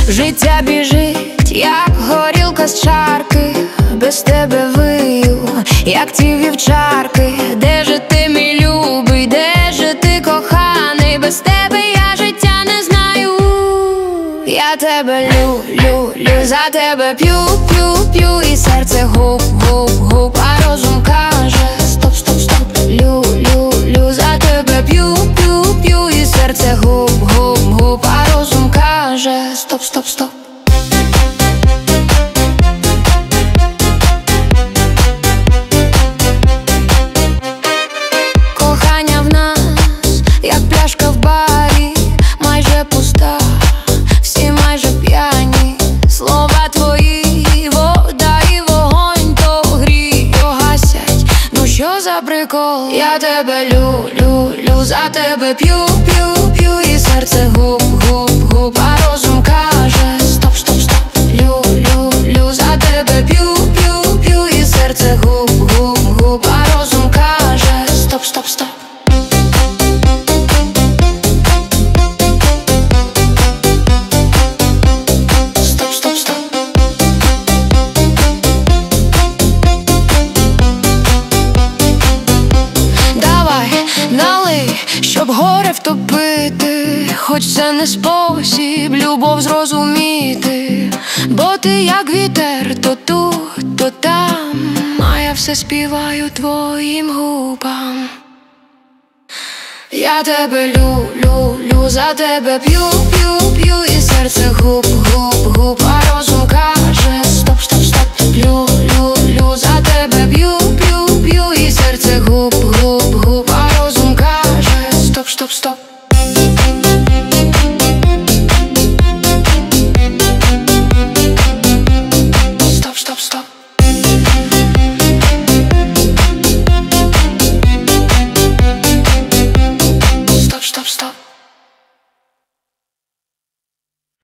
Життя біжить, як горілка з чарки, без тебе вию, як ті вівчарки. Де же ти, мій любий, де же ти, коханий? Без тебе я життя не знаю. Я тебе люблю, за тебе п'ю, і серце гуп, а розум каже стоп, за тебе п'ю, і серце гуп, а розум каже стоп. Кохання в нас, як пляшка в барі, майже пуста, всі майже п'яні. Слова твої, вода і вогонь то гріють, то гасять. Ну що за прикол? Я тебе люблю, за тебе п'ю, і серце гуп, а розум каже стоп. Люблю, за тебе п'ю, і серце гуп, а розум каже стоп. Налий, щоб горе втопити, хоч це не спосіб любов зрозуміти. Бо ти як вітер, то тут, то там, а я все співаю твоїм губам. Я тебе люблю, за тебе п'ю, і серце гуп, а розум каже стоп. Люблю, за тебе п'ю, і серце гуп, а розум каже стоп.